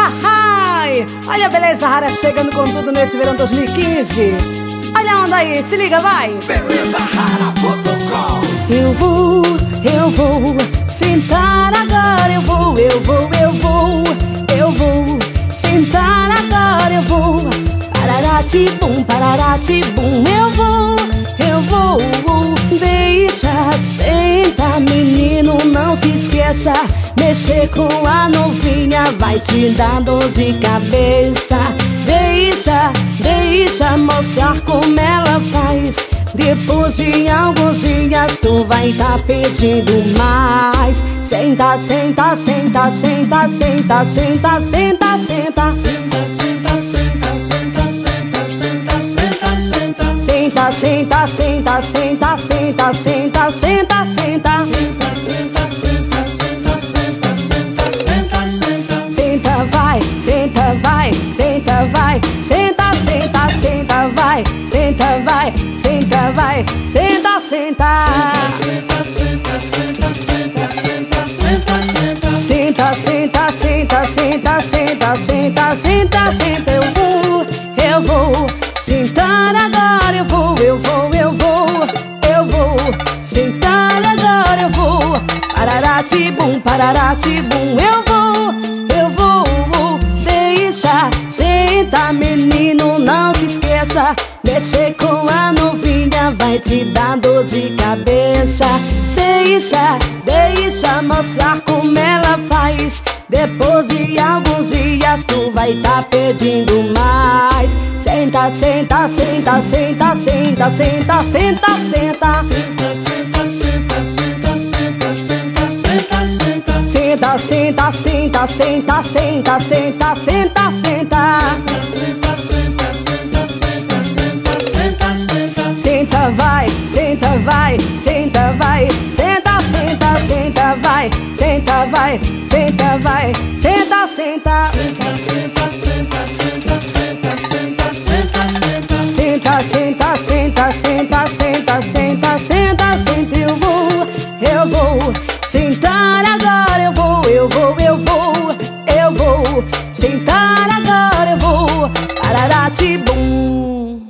Ai, olha a beleza rara chegando com tudo nesse verão 2015. Olha a onda aí, se liga, vai! BelezaRara.com. Eu vou sentar agora, eu vou sentar agora, eu vou pararati-bum, eu vou deixa, senta menino, não se esqueça, mexer com a novinha vai te dar dor de cabeça. Deixa mostrar como ela faz, depois de alguns dias tu vai tá pedindo mais. Senta, senta, senta, senta, senta, senta, senta, senta. Senta, senta, senta, senta, senta, senta, senta, senta. Senta, senta, senta, senta, senta, senta, senta, senta. Senta, senta, senta, senta, senta, senta, senta, senta. Senta, vai, senta, vai, senta, vai, senta, senta, senta, vai, senta, vai, senta, vai, senta, senta. Senta, senta, senta, senta, senta, senta, senta. Senta, senta, senta, senta, senta, senta, senta, senta. Eu vou sentar agora, eu vou sentar agora, eu vou pararati-bum, eu vou deixa, senta menino, não se esqueça, mexer com a novinha vai te dar dor de cabeça. Deixa mostrar como ela faz, depois de alguns dias tu vai tá pedindo mais. Senta, senta, senta, senta, senta, senta, senta, senta. Senta, senta, senta, senta, senta, senta, senta, senta. Senta, senta, senta, senta, senta, senta, senta, senta. Senta, senta, senta, senta, senta, senta, senta. Senta, vai, senta, vai, senta, vai, senta, senta, senta, vai, senta, vai, senta, vai, senta, senta. Senta, senta, senta, senta, senta, senta, senta, senta. Senta, senta, senta, senta, senta, senta, senta, senta. Eu vou sentar agora, eu vou sentar